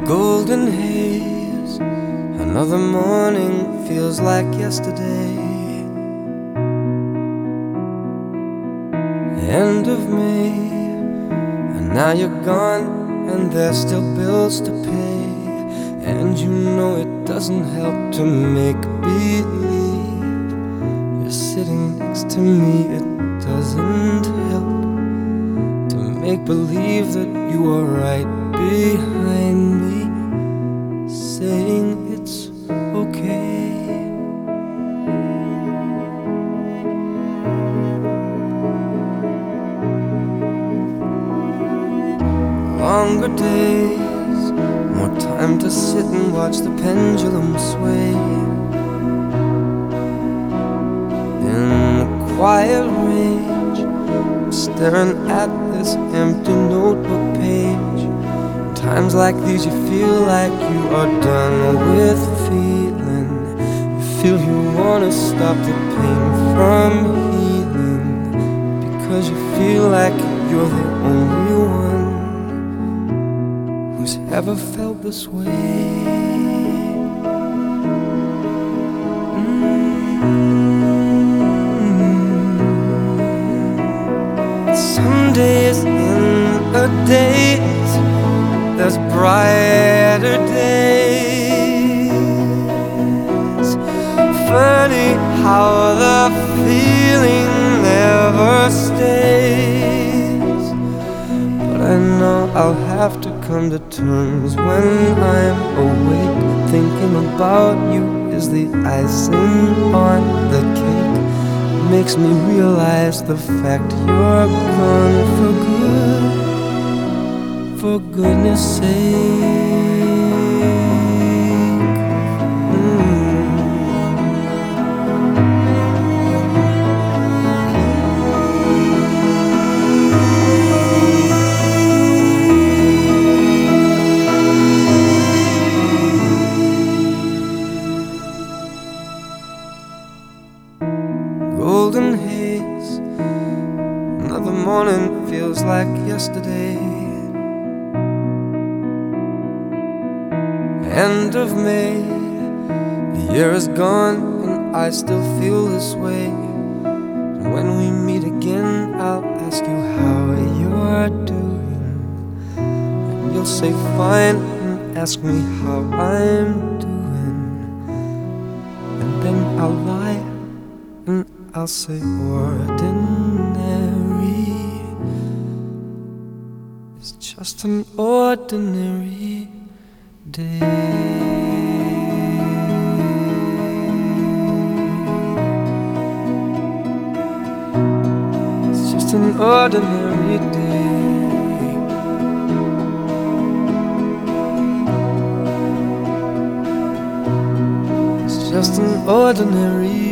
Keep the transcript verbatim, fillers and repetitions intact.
Golden haze, another morning feels like yesterday. End of May, and now you're gone, and there's still bills to pay. And you know it doesn't help to make believe you're sitting next to me. It doesn't help to make believe that you are right behind me, saying it's okay. Longer days, more time to sit and watch the pendulum sway. In the quiet rage, staring at this empty notebook page. Times like these you feel like you are done with feeling. You feel you wanna stop the pain from healing, because you feel like you're the only one who's ever felt this way. Mm-hmm. Some days in the days, there's brighter days. Funny how the feeling never stays, but I know I'll have to come to terms when I'm awake. Thinking about you is the icing on the cake. It makes me realize the fact you're gone for good. For goodness sake. mm. Golden haze, another morning feels like yesterday. End of May, the year is gone and I still feel this way. And when we meet again, I'll ask you how you're doing, and you'll say fine, and ask me how I'm doing. And then I'll lie, and I'll say ordinary. It's just an ordinary day. It's just an ordinary day. It's just an ordinary